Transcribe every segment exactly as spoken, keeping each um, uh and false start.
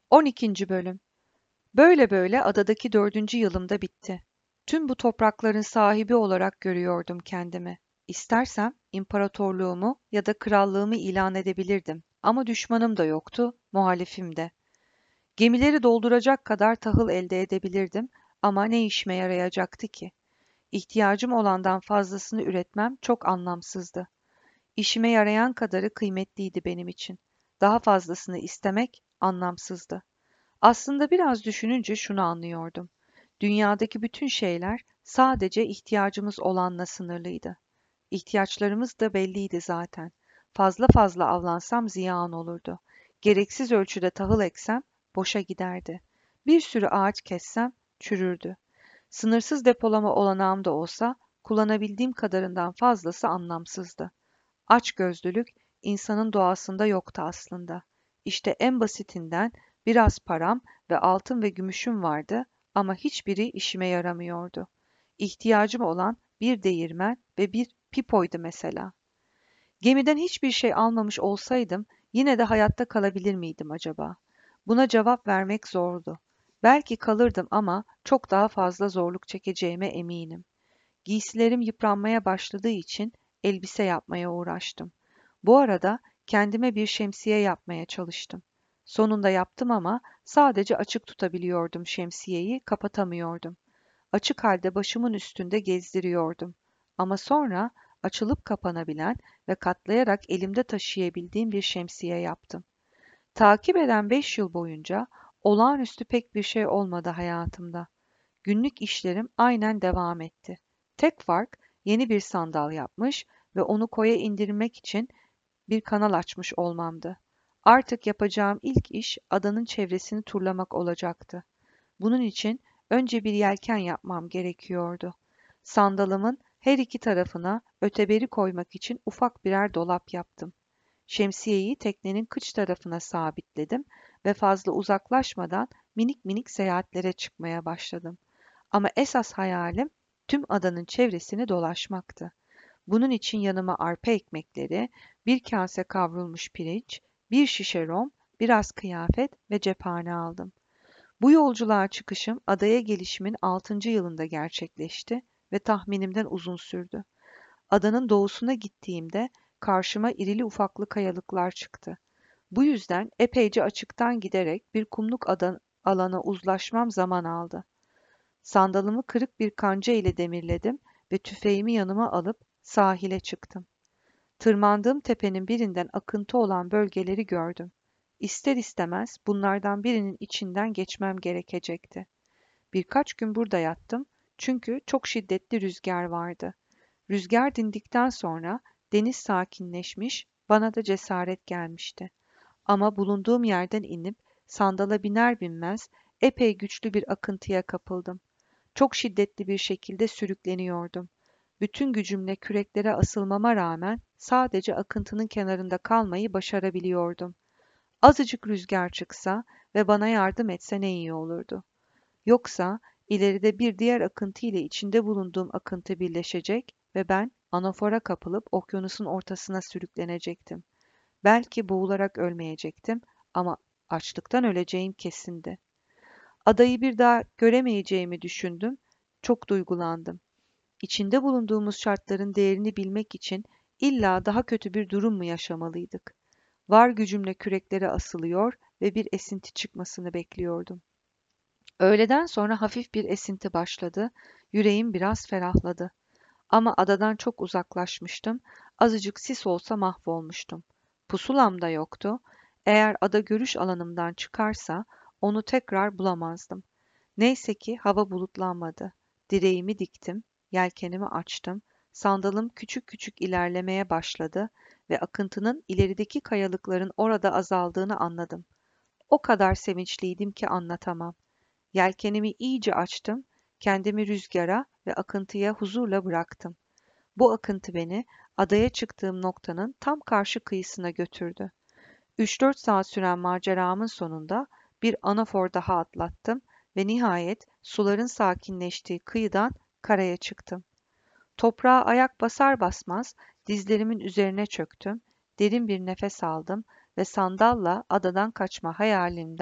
on ikinci Bölüm. Böyle böyle adadaki dördüncü yılım da bitti. Tüm bu toprakların sahibi olarak görüyordum kendimi. İstersem imparatorluğumu ya da krallığımı ilan edebilirdim. Ama düşmanım da yoktu, muhalifim de. Gemileri dolduracak kadar tahıl elde edebilirdim ama ne işime yarayacaktı ki? İhtiyacım olandan fazlasını üretmem çok anlamsızdı. İşime yarayan kadarı kıymetliydi benim için. Daha fazlasını istemek anlamsızdı. Aslında biraz düşününce şunu anlıyordum. Dünyadaki bütün şeyler sadece ihtiyacımız olanla sınırlıydı. İhtiyaçlarımız da belliydi zaten. Fazla fazla avlansam ziyan olurdu. Gereksiz ölçüde tahıl eksem boşa giderdi. Bir sürü ağaç kessem çürürdü. Sınırsız depolama olanağım da olsa kullanabildiğim kadarından fazlası anlamsızdı. Açgözlülük insanın doğasında yoktu aslında. İşte en basitinden biraz param ve altın ve gümüşüm vardı ama hiçbiri işime yaramıyordu. İhtiyacım olan bir değirmen ve bir pipoydu mesela. Gemiden hiçbir şey almamış olsaydım yine de hayatta kalabilir miydim acaba? Buna cevap vermek zordu. Belki kalırdım ama çok daha fazla zorluk çekeceğime eminim. Giysilerim yıpranmaya başladığı için elbise yapmaya uğraştım. Bu arada kendime bir şemsiye yapmaya çalıştım. Sonunda yaptım ama sadece açık tutabiliyordum şemsiyeyi, kapatamıyordum. Açık halde başımın üstünde gezdiriyordum. Ama sonra açılıp kapanabilen ve katlayarak elimde taşıyabildiğim bir şemsiye yaptım. Takip eden beş yıl boyunca olağanüstü pek bir şey olmadı hayatımda. Günlük işlerim aynen devam etti. Tek fark yeni bir sandal yapmış ve onu koya indirmek için bir kanal açmış olmamdı. Artık yapacağım ilk iş adanın çevresini turlamak olacaktı. Bunun için önce bir yelken yapmam gerekiyordu. Sandalımın her iki tarafına öteberi koymak için ufak birer dolap yaptım. Şemsiyeyi teknenin kıç tarafına sabitledim ve fazla uzaklaşmadan minik minik seyahatlere çıkmaya başladım. Ama esas hayalim tüm adanın çevresini dolaşmaktı. Bunun için yanıma arpa ekmekleri, bir kase kavrulmuş pirinç, bir şişe rom, biraz kıyafet ve cephane aldım. Bu yolculuğa çıkışım adaya gelişimin altıncı yılında gerçekleşti ve tahminimden uzun sürdü. Adanın doğusuna gittiğimde karşıma irili ufaklı kayalıklar çıktı. Bu yüzden epeyce açıktan giderek bir kumluk adan alana uzlaşmam zaman aldı. Sandalımı kırık bir kanca ile demirledim ve tüfeğimi yanıma alıp sahile çıktım. Tırmandığım tepenin birinden akıntı olan bölgeleri gördüm. İster istemez bunlardan birinin içinden geçmem gerekecekti. Birkaç gün burada yattım çünkü çok şiddetli rüzgar vardı. Rüzgar dindikten sonra deniz sakinleşmiş, bana da cesaret gelmişti. Ama bulunduğum yerden inip sandala biner binmez epey güçlü bir akıntıya kapıldım. Çok şiddetli bir şekilde sürükleniyordum. Bütün gücümle küreklere asılmama rağmen sadece akıntının kenarında kalmayı başarabiliyordum. Azıcık rüzgar çıksa ve bana yardım etse ne iyi olurdu. Yoksa ileride bir diğer akıntı ile içinde bulunduğum akıntı birleşecek ve ben anafora kapılıp okyanusun ortasına sürüklenecektim. Belki boğularak ölmeyecektim ama açlıktan öleceğim kesindi. Adayı bir daha göremeyeceğimi düşündüm. Çok duygulandım. İçinde bulunduğumuz şartların değerini bilmek için illa daha kötü bir durum mu yaşamalıydık? Var gücümle küreklere asılıyor ve bir esinti çıkmasını bekliyordum. Öğleden sonra hafif bir esinti başladı. Yüreğim biraz ferahladı. Ama adadan çok uzaklaşmıştım. Azıcık sis olsa mahvolmuştum. Pusulam da yoktu. Eğer ada görüş alanımdan çıkarsa onu tekrar bulamazdım. Neyse ki hava bulutlanmadı. Direğimi diktim, yelkenimi açtım. Sandalım küçük küçük ilerlemeye başladı ve akıntının ilerideki kayalıkların orada azaldığını anladım. O kadar sevinçliydim ki anlatamam. Yelkenimi iyice açtım, kendimi rüzgara ve akıntıya huzurla bıraktım. Bu akıntı beni adaya çıktığım noktanın tam karşı kıyısına götürdü. Üç dört saat süren maceramın sonunda bir anafor daha atlattım ve nihayet suların sakinleştiği kıyıdan karaya çıktım. Toprağa ayak basar basmaz dizlerimin üzerine çöktüm, derin bir nefes aldım ve sandalla adadan kaçma hayalimden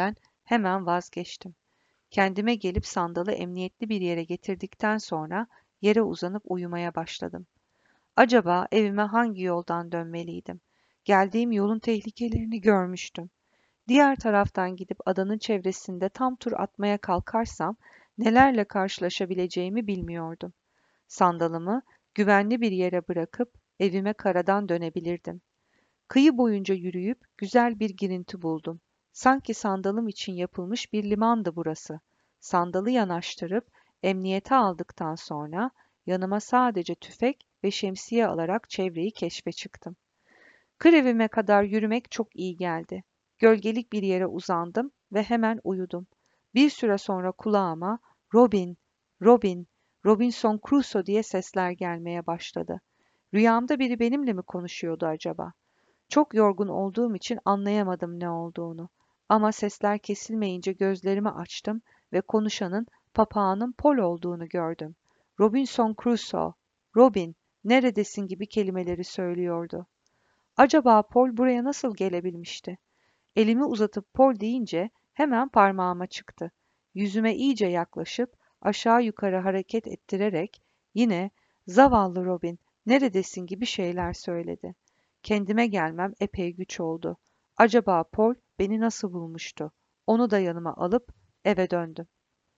Hemen vazgeçtim. Kendime gelip sandalı emniyetli bir yere getirdikten sonra yere uzanıp uyumaya başladım. Acaba evime hangi yoldan dönmeliydim? Geldiğim yolun tehlikelerini görmüştüm. Diğer taraftan gidip adanın çevresinde tam tur atmaya kalkarsam nelerle karşılaşabileceğimi bilmiyordum. Sandalımı güvenli bir yere bırakıp evime karadan dönebilirdim. Kıyı boyunca yürüyüp güzel bir girinti buldum. Sanki sandalım için yapılmış bir limandı burası. Sandalı yanaştırıp emniyete aldıktan sonra yanıma sadece tüfek ve şemsiye alarak çevreyi keşfe çıktım. Kır evime kadar yürümek çok iyi geldi. Gölgelik bir yere uzandım ve hemen uyudum. Bir süre sonra kulağıma Robin, Robin, Robinson Crusoe diye sesler gelmeye başladı. Rüyamda biri benimle mi konuşuyordu acaba? Çok yorgun olduğum için anlayamadım ne olduğunu. Ama sesler kesilmeyince gözlerimi açtım ve konuşanın papağanın Pol olduğunu gördüm. Robinson Crusoe, Robin, neredesin gibi kelimeleri söylüyordu. Acaba Pol buraya nasıl gelebilmişti? Elimi uzatıp Pol deyince hemen parmağıma çıktı. Yüzüme iyice yaklaşıp aşağı yukarı hareket ettirerek yine "Zavallı Robin, neredesin?" gibi şeyler söyledi. Kendime gelmem epey güç oldu. Acaba Pol beni nasıl bulmuştu? Onu da yanıma alıp eve döndüm.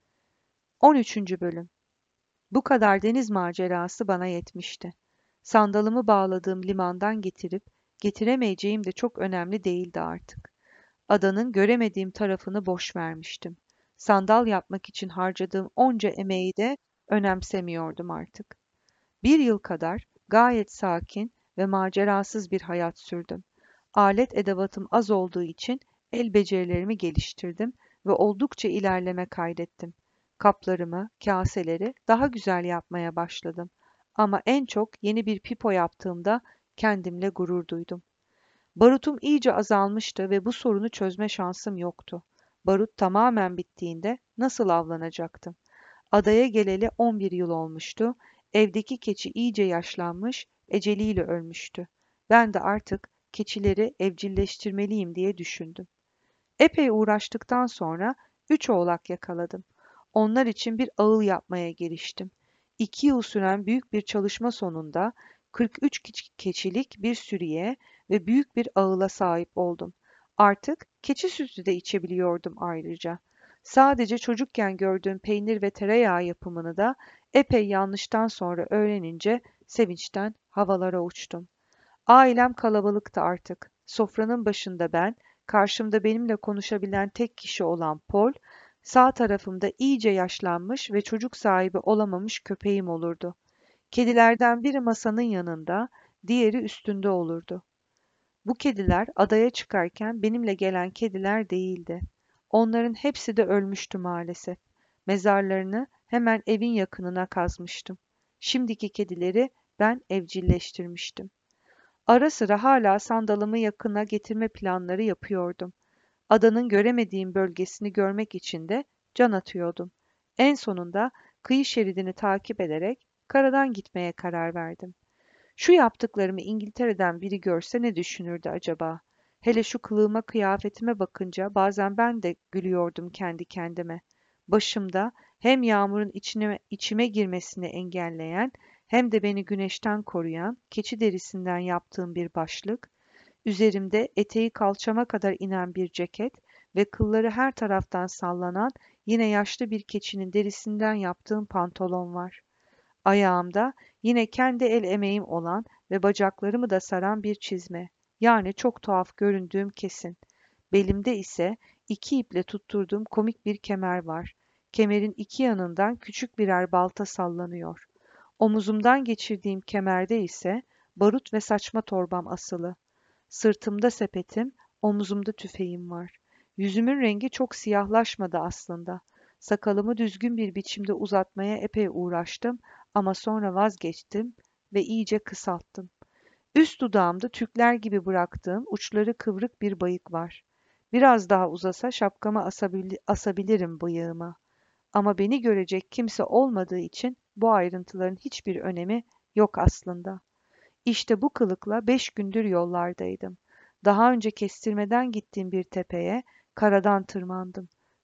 on üçüncü bölüm. Bu kadar deniz macerası bana yetmişti. Sandalımı bağladığım limandan getirip getiremeyeceğim de çok önemli değildi artık. Adanın göremediğim tarafını boş vermiştim. Sandal yapmak için harcadığım onca emeği de önemsemiyordum artık. Bir yıl kadar gayet sakin ve macerasız bir hayat sürdüm. Alet edevatım az olduğu için el becerilerimi geliştirdim ve oldukça ilerleme kaydettim. Kaplarımı, kaseleri daha güzel yapmaya başladım. Ama en çok yeni bir pipo yaptığımda kendimle gurur duydum. Barutum iyice azalmıştı ve bu sorunu çözme şansım yoktu. Barut tamamen bittiğinde nasıl avlanacaktım? Adaya geleli on bir yıl olmuştu. Evdeki keçi iyice yaşlanmış, eceliyle ölmüştü. Ben de artık keçileri evcilleştirmeliyim diye düşündüm. Epey uğraştıktan sonra üç oğlak yakaladım. Onlar için bir ağıl yapmaya giriştim. İki yıl süren büyük bir çalışma sonunda kırk üç keç- keçilik bir sürüye ve büyük bir ağıla sahip oldum. Artık keçi sütü de içebiliyordum ayrıca. Sadece çocukken gördüğüm peynir ve tereyağı yapımını da epey yanlıştan sonra öğrenince sevinçten havalara uçtum. Ailem kalabalıktı artık. Sofranın başında ben, karşımda benimle konuşabilen tek kişi olan Paul, sağ tarafımda iyice yaşlanmış ve çocuk sahibi olamamış köpeğim olurdu. Kedilerden biri masanın yanında, diğeri üstünde olurdu. Bu kediler adaya çıkarken benimle gelen kediler değildi. Onların hepsi de ölmüştü maalesef. Mezarlarını hemen evin yakınına kazmıştım. Şimdiki kedileri ben evcilleştirmiştim. Ara sıra hala sandalımı yakına getirme planları yapıyordum. Adanın göremediğim bölgesini görmek için de can atıyordum. En sonunda kıyı şeridini takip ederek karadan gitmeye karar verdim. Şu yaptıklarımı İngiltere'den biri görse ne düşünürdü acaba? Hele şu kılığıma kıyafetime bakınca bazen ben de gülüyordum kendi kendime. Başımda hem yağmurun içine, içime girmesini engelleyen hem de beni güneşten koruyan keçi derisinden yaptığım bir başlık, üzerimde eteği kalçama kadar inen bir ceket ve kılları her taraftan sallanan yine yaşlı bir keçinin derisinden yaptığım pantolon var. Ayağımda yine kendi el emeğim olan ve bacaklarımı da saran bir çizme. Yani çok tuhaf göründüğüm kesin. Belimde ise iki iple tutturduğum komik bir kemer var. Kemerin iki yanından küçük birer balta sallanıyor. Omuzumdan geçirdiğim kemerde ise barut ve saçma torbam asılı. Sırtımda sepetim, omuzumda tüfeğim var. Yüzümün rengi çok siyahlaşmadı aslında. Sakalımı düzgün bir biçimde uzatmaya epey uğraştım ama sonra vazgeçtim ve iyice kısalttım. Üst dudağımda tükler gibi bıraktığım uçları kıvrık bir bıyık var. Biraz daha uzasa şapkama asabil- asabilirim bıyığıma. Ama beni görecek kimse olmadığı için bu ayrıntıların hiçbir önemi yok aslında. İşte bu kılıkla beş gündür yollardaydım. Daha önce kestirmeden gittiğim bir tepeye karadan tırmandım.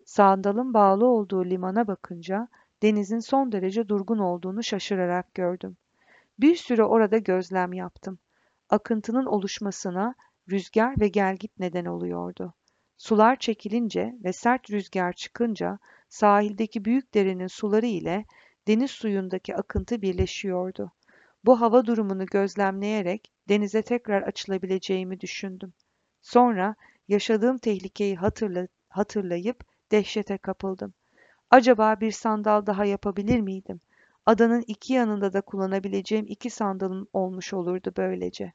Sandalın bağlı olduğu limana bakınca denizin son derece durgun olduğunu şaşırarak gördüm. Bir süre orada gözlem yaptım. Akıntının oluşmasına rüzgar ve gelgit neden oluyordu. Sular çekilince ve sert rüzgar çıkınca sahildeki büyük derenin suları ile deniz suyundaki akıntı birleşiyordu. Bu hava durumunu gözlemleyerek denize tekrar açılabileceğimi düşündüm. Sonra yaşadığım tehlikeyi hatırla hatırlayıp dehşete kapıldım. Acaba bir sandal daha yapabilir miydim? Adanın iki yanında da kullanabileceğim iki sandalım olmuş olurdu böylece.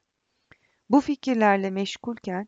Bu fikirlerle meşgulken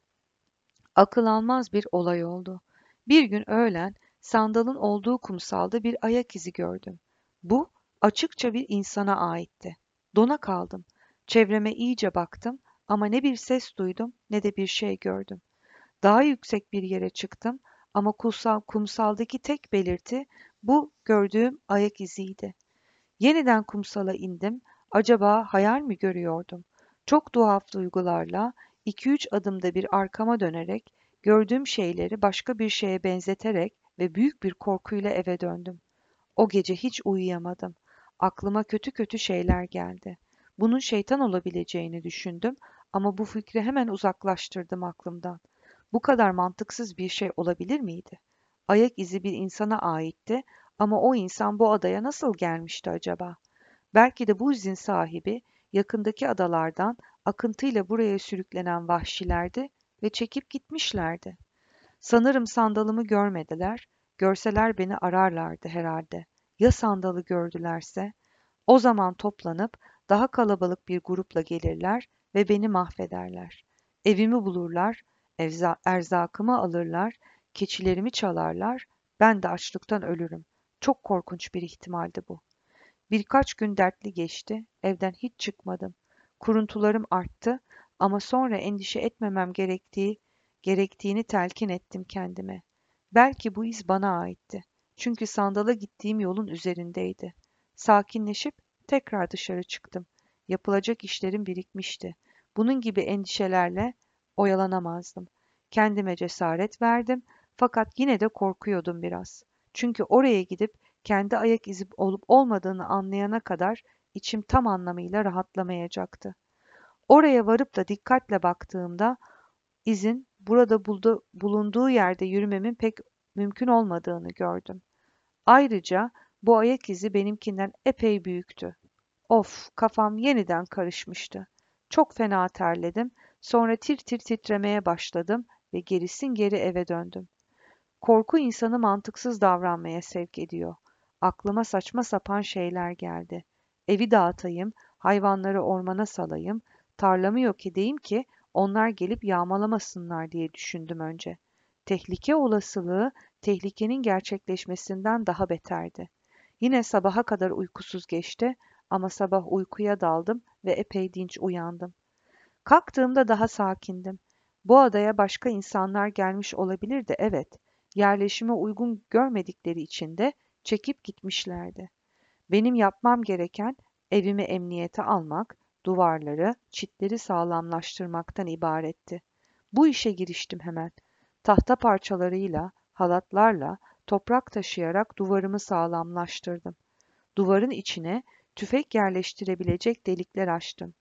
akıl almaz bir olay oldu. Bir gün öğlen sandalın olduğu kumsalda bir ayak izi gördüm. Bu açıkça bir insana aitti. Dona kaldım. Çevreme iyice baktım ama ne bir ses duydum ne de bir şey gördüm. Daha yüksek bir yere çıktım ama kumsal, kumsaldaki tek belirti bu gördüğüm ayak iziydi. Yeniden kumsala indim. Acaba hayal mi görüyordum? Çok tuhaf duygularla iki üç adımda bir arkama dönerek gördüğüm şeyleri başka bir şeye benzeterek ve büyük bir korkuyla eve döndüm. O gece hiç uyuyamadım. Aklıma kötü kötü şeyler geldi. Bunun şeytan olabileceğini düşündüm ama bu fikri hemen uzaklaştırdım aklımdan. Bu kadar mantıksız bir şey olabilir miydi? Ayak izi bir insana aitti ama o insan bu adaya nasıl gelmişti acaba? Belki de bu izin sahibi yakındaki adalardan akıntıyla buraya sürüklenen vahşilerdi ve çekip gitmişlerdi. Sanırım sandalımı görmediler, görseler beni ararlardı herhalde. Ya sandalı gördülerse? O zaman toplanıp daha kalabalık bir grupla gelirler ve beni mahvederler. Evimi bulurlar, evza erzakımı alırlar, keçilerimi çalarlar, ben de açlıktan ölürüm. Çok korkunç bir ihtimaldi bu. Birkaç gün dertli geçti, evden hiç çıkmadım. Kuruntularım arttı ama sonra endişe etmemem gerektiği gerektiğini telkin ettim kendime. Belki bu iz bana aitti. Çünkü sandala gittiğim yolun üzerindeydi. Sakinleşip tekrar dışarı çıktım. Yapılacak işlerim birikmişti. Bunun gibi endişelerle oyalanamazdım. Kendime cesaret verdim fakat yine de korkuyordum biraz. Çünkü oraya gidip kendi ayak izi olup olmadığını anlayana kadar içim tam anlamıyla rahatlamayacaktı. Oraya varıp da dikkatle baktığımda izin burada buldu, bulunduğu yerde yürümemin pek mümkün olmadığını gördüm. Ayrıca bu ayak izi benimkinden epey büyüktü. Of, kafam yeniden karışmıştı. Çok fena terledim. Sonra tir tir titremeye başladım ve gerisin geri eve döndüm. Korku insanı mantıksız davranmaya sevk ediyor. Aklıma saçma sapan şeyler geldi. Evi dağıtayım, hayvanları ormana salayım, tarlamı yok edeyim ki onlar gelip yağmalamasınlar diye düşündüm önce. Tehlike olasılığı tehlikenin gerçekleşmesinden daha beterdi. Yine sabaha kadar uykusuz geçti ama sabah uykuya daldım ve epey dinç uyandım. Kalktığımda daha sakindim. Bu adaya başka insanlar gelmiş olabilirdi, evet. Yerleşime uygun görmedikleri için de çekip gitmişlerdi. Benim yapmam gereken evimi emniyete almak, duvarları, çitleri sağlamlaştırmaktan ibaretti. Bu işe giriştim hemen. Tahta parçalarıyla, halatlarla, toprak taşıyarak duvarımı sağlamlaştırdım. Duvarın içine tüfek yerleştirebilecek delikler açtım.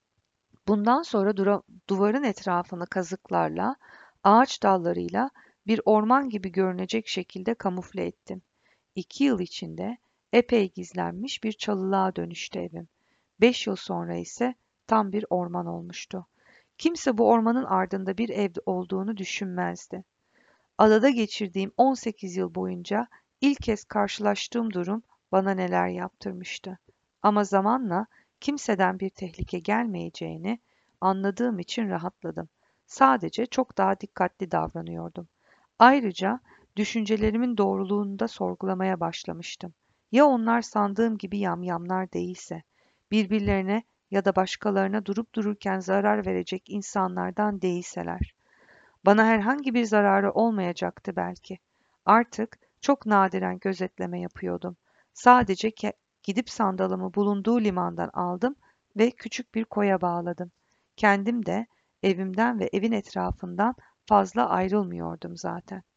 Bundan sonra dura- duvarın etrafını kazıklarla, ağaç dallarıyla bir orman gibi görünecek şekilde kamufle ettim. İki yıl içinde epey gizlenmiş bir çalılığa dönüştü evim. Beş yıl sonra ise tam bir orman olmuştu. Kimse bu ormanın ardında bir ev olduğunu düşünmezdi. Adada geçirdiğim on sekiz yıl boyunca ilk kez karşılaştığım durum bana neler yaptırmıştı. Ama zamanla kimseden bir tehlike gelmeyeceğini anladığım için rahatladım. Sadece çok daha dikkatli davranıyordum. Ayrıca düşüncelerimin doğruluğunu da sorgulamaya başlamıştım. Ya onlar sandığım gibi yamyamlar değilse, birbirlerine ya da başkalarına durup dururken zarar verecek insanlardan değilseler? Bana herhangi bir zararı olmayacaktı belki. Artık çok nadiren gözetleme yapıyordum. Sadece ke- gidip sandalımı bulunduğu limandan aldım ve küçük bir koya bağladım. Kendim de evimden ve evin etrafından fazla ayrılmıyordum zaten.